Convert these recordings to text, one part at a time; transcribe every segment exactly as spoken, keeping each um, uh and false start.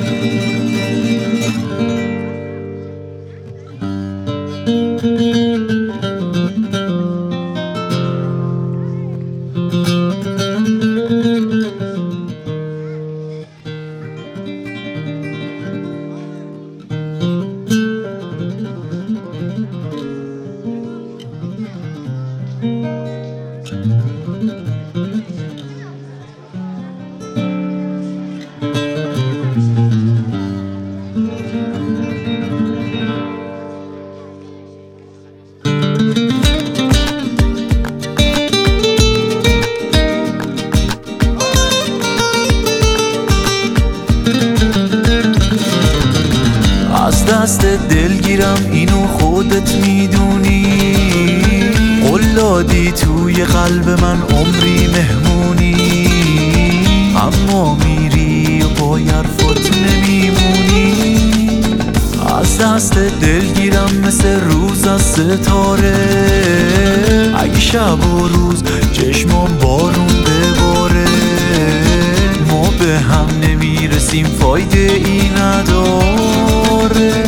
از دست دلگیرم اینو خودت میدونی، قلادی توی قلب من عمری مهمونی، اما میری و با حرفات نمیمونی. از دست دلگیرم مثل روز از ستاره، اگه شب و روز چشمام بارون بباره، ما به هم نمیرسیم فایده ای نداره.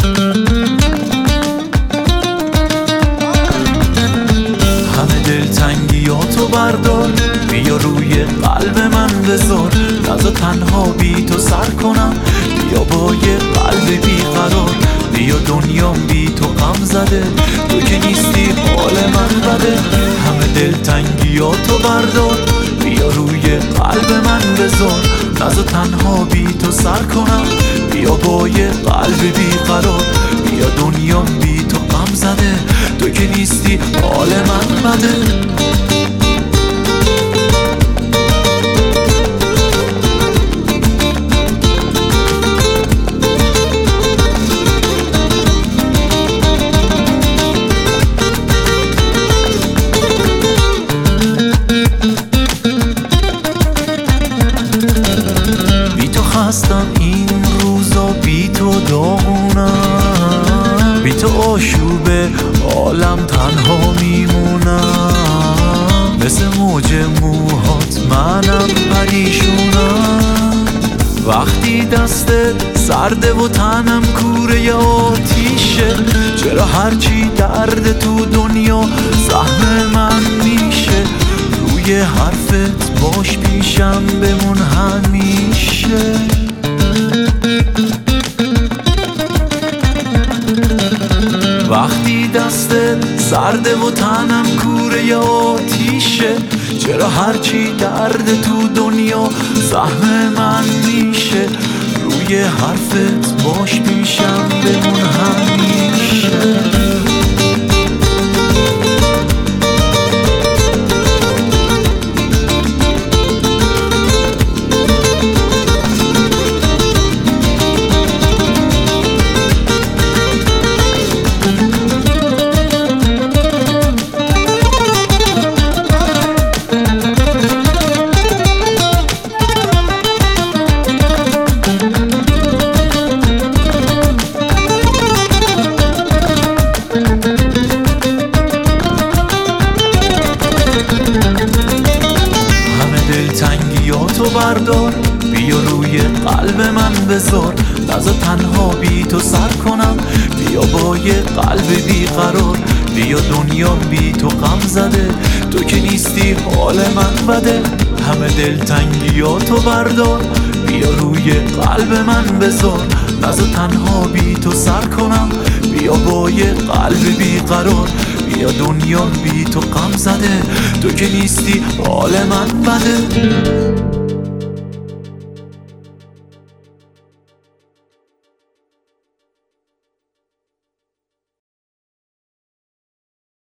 همه دلتنگیاتو بردار، بیا روی قلب من بذار، نذار تنها بی تو سر کنم، بیا با یه قلب بیقرار، بیا دنیام بی تو غم زده، تو که نیستی حال من بده. همه دلتنگیاتو بردار، بیا روی قلب من بذار، نذار تنها بی تو سر کنم، بیا با یه قلب بیقرار، بیا دنیام بی تو غم زده، تو که نیستی حال من بده. هستم این روزا بی تو داغونم، بی تو آشوب عالم تنها میمونم، مثل موج موهات منم پریشونم. وقتی دستت سرده و تنم کوره آتیشه، چرا هرچی درد تو دنیا سهم من میشه، روی حرفت باش پیشم بمون همیشه. وقتی دستت سرده و تنم کوره آتیشه، چرا هرچی درد تو دنیا سهم من میشه، روی حرفت باش پیشم بمون همیشه. دلتنگیاتو بردار، بیا روی قلب من بذار، نذار تنها بی تو سر کنم، بیا با یه قلب بیقرار، بیا دنیام بی تو غم زده، تو که نیستی حال من بده. همه دلتنگیاتو بردار، بیا روی قلب من بذار، نذار تنها بی تو سر کنم، بیا با یه قلب بیقرار، بیا دنیام بی تو غم زده، تو که نیستی حال من بده.